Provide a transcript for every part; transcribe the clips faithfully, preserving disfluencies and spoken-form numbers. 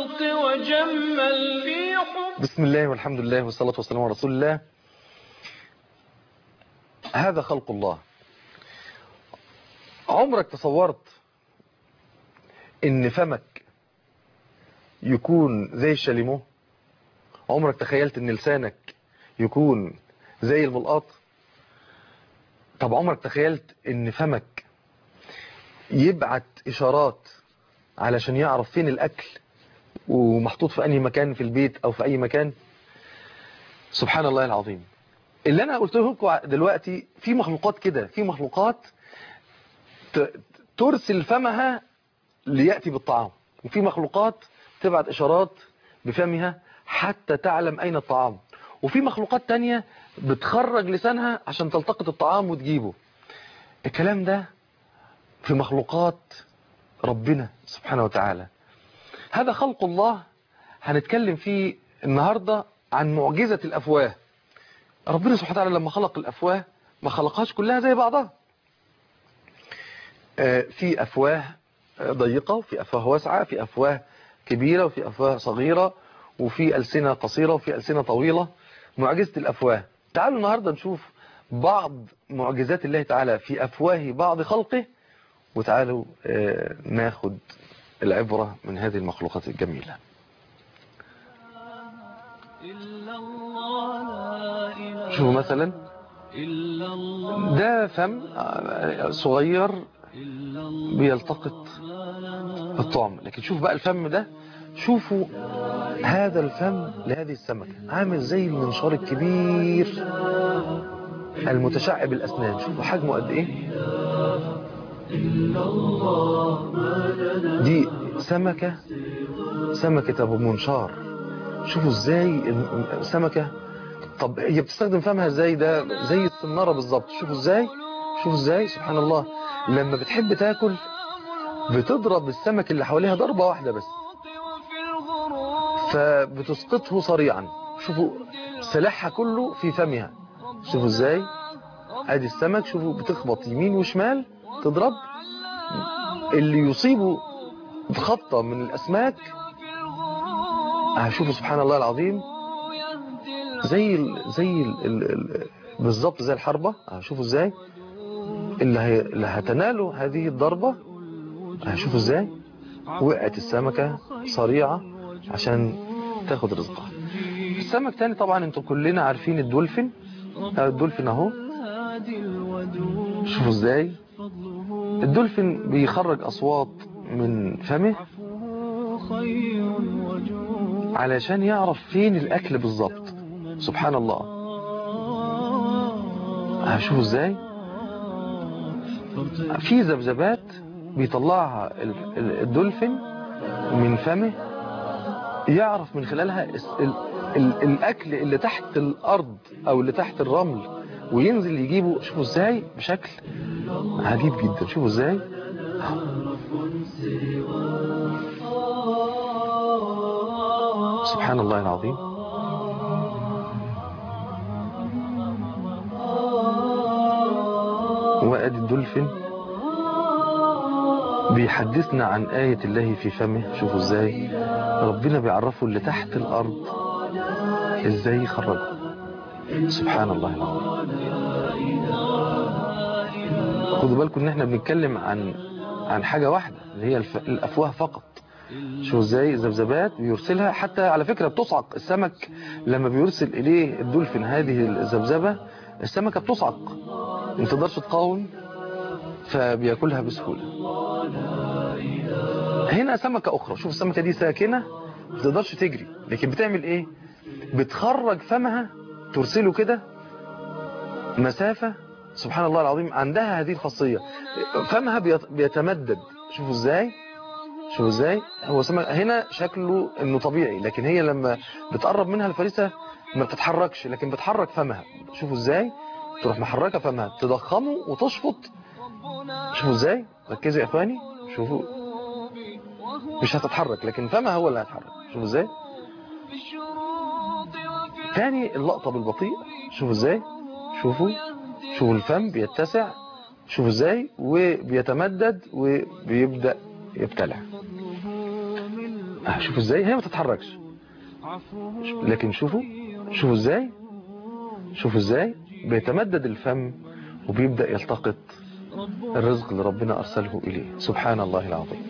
الخلق وجمل في حب. بسم الله والحمد لله والصلاة والسلام على رسول الله. هذا خلق الله. عمرك تصورت ان فمك يكون زي الشاليمو؟ عمرك تخيلت ان لسانك يكون زي الملقاط؟ طب عمرك تخيلت ان فمك يبعت اشارات علشان يعرف فين الاكل ومحطوط في اي مكان في البيت او في اي مكان؟ سبحان الله العظيم. اللي انا قلته لكم دلوقتي في مخلوقات كده، في مخلوقات ترسل فمها ليأتي بالطعام، وفي مخلوقات تبعت اشارات بفمها حتى تعلم اين الطعام، وفي مخلوقات تانية بتخرج لسانها عشان تلتقط الطعام وتجيبه. الكلام ده في مخلوقات ربنا سبحانه وتعالى. هذا خلق الله. هنتكلم فيه النهاردة عن معجزة الأفواه. ربنا سبحانه وتعالى لما خلق الأفواه ما خلقهاش كلها زي بعضها. في أفواه ضيقة، وفي أفواه واسعة، في أفواه كبيرة، وفي أفواه صغيرة، وفي ألسنة قصيرة، وفي ألسنة طويلة. معجزة الأفواه. تعالوا النهاردة نشوف بعض معجزات الله تعالى في أفواه بعض خلقه، وتعالوا ناخد العبرة من هذه المخلوقات الجميلة. شوفوا مثلا ده فم صغير بيلتقط الطعم، لكن شوف بقى الفم ده. شوفوا هذا الفم لهذه السمكة عامل زي المنشار الكبير المتشعب الأسنان. شوفوا حجمه قد ايه. دي سمكة سمكة ابو منشار. شوفوا ازاي سمكة. طب هي بتستخدم فمها ازاي؟ ده زي السنارة بالظبط. شوفوا ازاي شوفوا ازاي سبحان الله. لما بتحب تاكل بتضرب السمك اللي حواليها ضربة واحدة بس، فبتسقطه صريعا. شوفوا سلاحها كله في فمها. شوفوا ازاي. ادي السمك. شوفوا بتخبط يمين وشمال تضرب. اللي يصيبه بخبطة من الاسماك هشوفوا سبحان الله العظيم زي ال زي ال ال بالظبط زي الحربة. هشوفوا ازاي اللي, هي اللي هتناله هذه الضربة. هشوفوا ازاي وقعت السمكة صريعة عشان تاخد رزقها. السمك تاني طبعا انتم كلنا عارفين الدولفين. الدولفين اهو. شوفوا ازاي الدولفين بيخرج اصوات من فمه علشان يعرف فين الاكل بالظبط. سبحان الله. هشوفوا ازاي في ذبذبات بيطلعها الدولفين من فمه، يعرف من خلالها ال ال الاكل اللي تحت الارض او اللي تحت الرمل وينزل يجيبه. شوفوا ازاي بشكل عجيب جدا. شوفوا ازاي. سبحان الله العظيم. وادي الدولفين بيحدثنا عن آية الله في فمه. شوفوا ازاي ربنا بيعرفه اللي تحت الارض ازاي يخرجه. سبحان الله العظيم. خدوا بالكم ان احنا بنتكلم عن عن حاجة واحدة اللي هي الافواه فقط. شوفوا ازاي ذبذبات بيرسلها. حتى على فكرة بتصعق السمك لما بيرسل اليه الدولفين هذه الذبذبة. السمكة بتصعق ما تقدرش تقاوم فبياكلها بسهولة. هنا سمكة اخرى. شوف السمكة دي ساكنة ما تقدرش تجري، لكن بتعمل ايه؟ بتخرج فمها ترسله كده مسافة. سبحان الله العظيم. عندها هذه الخاصية فمها بيتمدد. شوفوا ازاي شوفوا ازاي هو سمك هنا شكله انه طبيعي، لكن هي لما بتقرب منها الفريسة ما بتتحركش لكن بتحرك فمها. شوفوا ازاي تروح محركة فمها تضخمه وتشفط. شوفوا ازاي. ركزوا يا اخواني. شوفوا مش هتتحرك لكن فمها هو اللي هيتحرك. شوفوا ازاي. تاني اللقطة بالبطيء. شوفوا ازاي. شوفوا شوفوا الفم بيتسع. شوفوا ازاي وبيتمدد وبيبدأ يبتلع. شوفوا ازاي هي ما تتحركش، لكن شوفوا شوفوا ازاي شوفوا ازاي بيتمدد الفم وبيبدأ يلتقط الرزق اللي ربنا أرسله إليه. سبحان الله العظيم.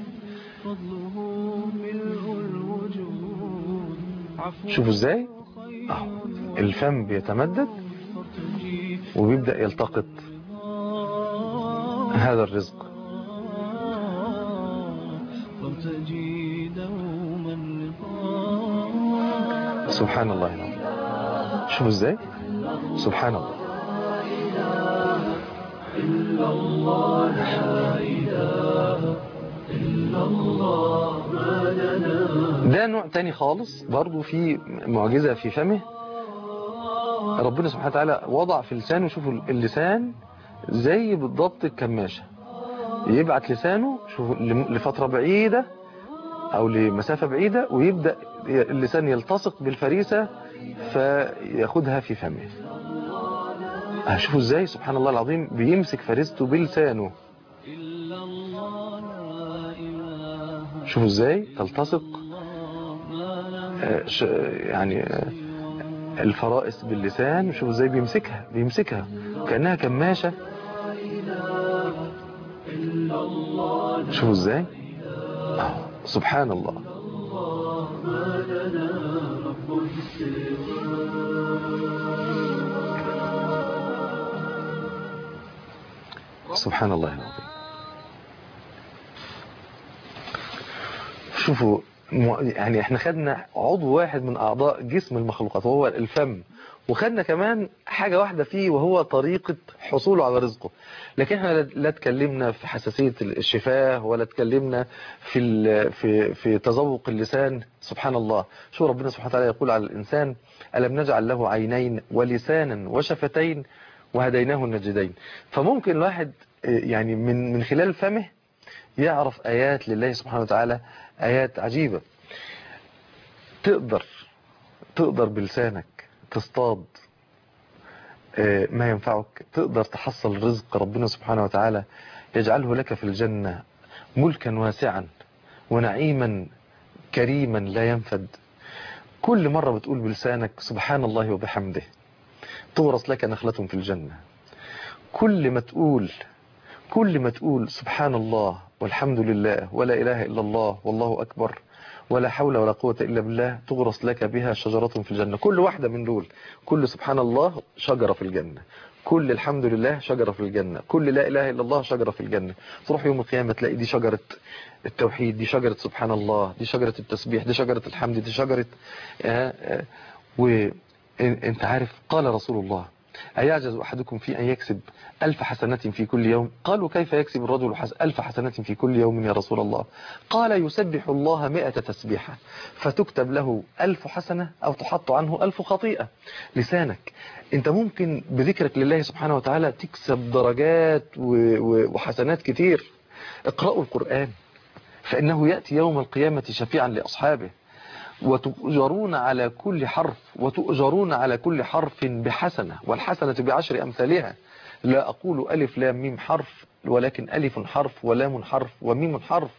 شوفوا ازاي اهو الفم بيتمدد وبيبدأ يلتقط هذا الرزق. سبحان الله العظيم. شوفوا ازاي سبحان الله. إلا الله لا إله إلا الله ما لنا. ده نوع تاني خالص برضو في معجزة في فمه. ربنا سبحانه وتعالى وضع في لسانه، شوفوا اللسان زي بالضبط الكماشة، يبعت لسانه شوفوا لفترة بعيدة أو لمسافة بعيدة ويبدأ اللسان يلتصق بالفريسة فياخدها في فمه. شوفوا ازاي سبحان الله العظيم بيمسك فريسته بلسانه. شوفوا ازاي تلتصق يعني الفرائس باللسان. شوفوا ازاي بيمسكها بيمسكها كأنها كماشة. شوفوا ازاي سبحان الله. سبحان الله العظيم. شوفوا يعني احنا خدنا عضو واحد من اعضاء جسم المخلوقات وهو الفم، وخدنا كمان حاجة واحدة فيه وهو طريقة حصوله على رزقه. لكن احنا لا تكلمنا في حساسية الشفاه ولا تكلمنا في في في تذوق اللسان. سبحان الله. شو ربنا سبحانه وتعالى يقول على الإنسان: ألم نجعل له عينين ولسانا وشفتين وهديناه النجدين. فممكن الواحد يعني من من خلال فمه يعرف آيات لله سبحانه وتعالى، آيات عجيبة. تقدر تقدر بلسانك تصطاد ما ينفعك، تقدر تحصل رزق ربنا سبحانه وتعالى يجعله لك في الجنة ملكا واسعا ونعيما كريما لا ينفد. كل مرة بتقول بلسانك سبحان الله وبحمده تورث لك نخلة في الجنة. كل ما تقول كل ما تقول سبحان الله والحمد لله ولا إله إلا الله والله أكبر ولا حول ولا قوة إلا بالله تغرس لك بها شجرة في الجنة. كل واحدة من دول، كل سبحان الله شجرة في الجنة، كل الحمد لله شجرة في الجنة، كل لا إله إلا الله شجرة في الجنة. تروح يوم القيامة تلاقي دي شجرة التوحيد، دي شجرة سبحان الله، دي شجرة التسبيح، دي شجرة الحمد، دي شجرة آه آه وانت عارف قال رسول الله: أيعجز أحدكم في أن يكسب ألف حسنة في كل يوم؟ قالوا: كيف يكسب الرجل ألف حسنة في كل يوم يا رسول الله؟ قال: يسبح الله مئة تسبيحة فتكتب له ألف حسنة أو تحط عنه ألف خطيئة. لسانك أنت ممكن بذكرك لله سبحانه وتعالى تكسب درجات وحسنات كتير. اقرأوا القرآن فإنه يأتي يوم القيامة شفيعا لأصحابه، وتؤجرون على كل حرف وتؤجرون على كل حرف بحسنة، والحسنة بعشر أمثالها. لا أقول ألف لام ميم حرف، ولكن ألف حرف ولام حرف وميم حرف.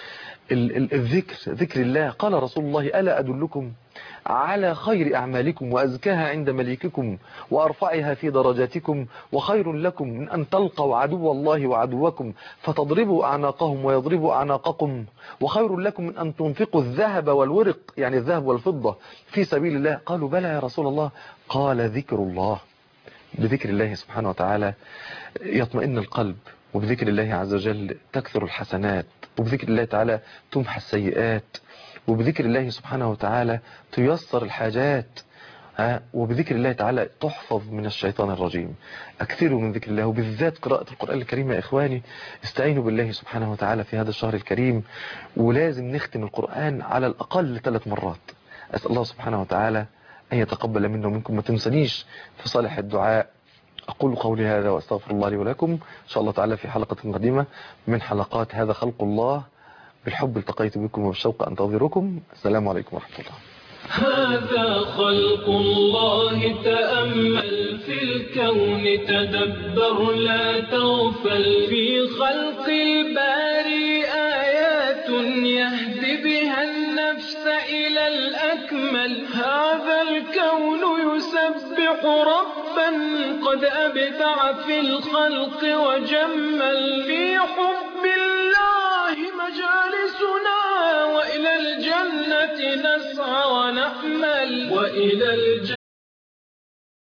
الذكر ذكر الله. قال رسول الله: ألا أدلكم على خير أعمالكم وأزكاها عند مليككم وأرفعها في درجاتكم وخير لكم من أن تلقوا عدو الله وعدوكم فتضربوا أعناقهم ويضربوا أعناقكم، وخير لكم من أن تنفقوا الذهب والورق يعني الذهب والفضة في سبيل الله. قالوا: بلى يا رسول الله. قال: ذكر الله. بذكر الله سبحانه وتعالى يطمئن القلب، وبذكر الله عز وجل تكثر الحسنات، وبذكر الله تعالى تمحى السيئات، وبذكر الله سبحانه وتعالى تيسر الحاجات، وبذكر الله تعالى تحفظ من الشيطان الرجيم. أكثروا من ذكر الله، وبالذات قراءة القرآن الكريم يا إخواني. استعينوا بالله سبحانه وتعالى في هذا الشهر الكريم، ولازم نختم القرآن على الأقل ثلاث مرات. أسأل الله سبحانه وتعالى أن يتقبل منا ومنكم. ما تنسنيش في صالح الدعاء. أقول قولي هذا وأستغفر الله لي ولكم. إن شاء الله تعالى في حلقة قادمة من حلقات هذا خلق الله. بالحب التقيت بكم وبالشوق أنتظركم. السلام عليكم ورحمة الله. هذا خلق الله، تأمل في الكون، تدبر لا تغفل. في خلق الباري آيات يهدي بها النفس وإلى الأكمل. هذا الكون يسبح ربا قد أبدع في الخلق وجمل. في حب الله مجالسنا وإلى الجنة نسعى ونأمل. وإلى الجنة